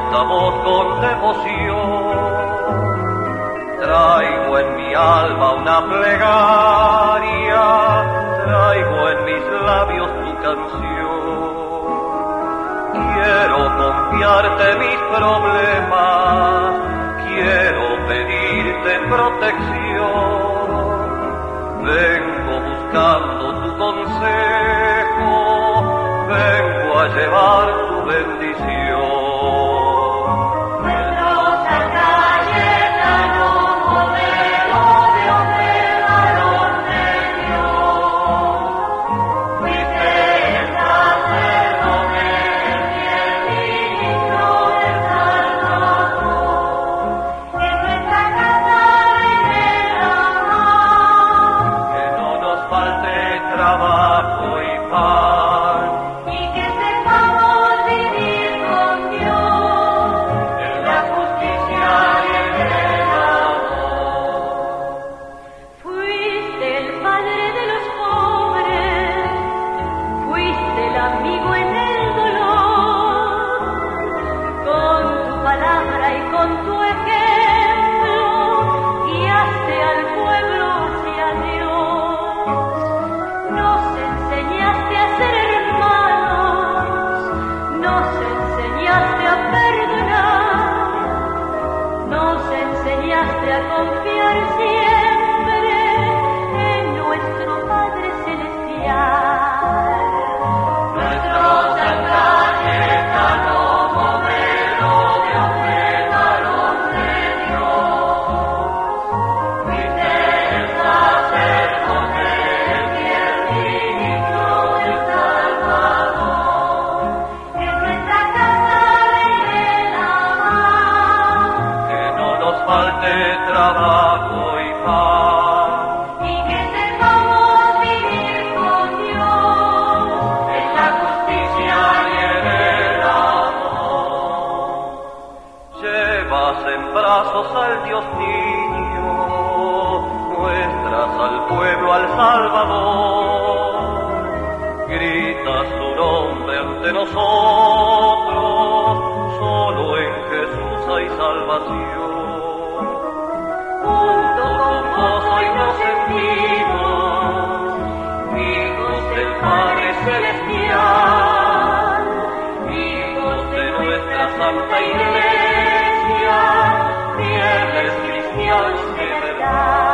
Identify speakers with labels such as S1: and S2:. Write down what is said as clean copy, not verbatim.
S1: esta voz con devoción. Traigo en mi alma una plegaria, traigo en mis labios tu canción. Quiero confiarte mis problemas, quiero pedirte protección. Vengo buscando tu consejo, vengo a llevar tu bendición. Al Dios niño, muestras al pueblo al Salvador, gritas su nombre ante nosotros, solo en Jesús hay salvación. Junto con vos hoy nos sentimos hijos del Padre Celestial, hijos de nuestra Santa Iglesia, fieles cristianos de verdad.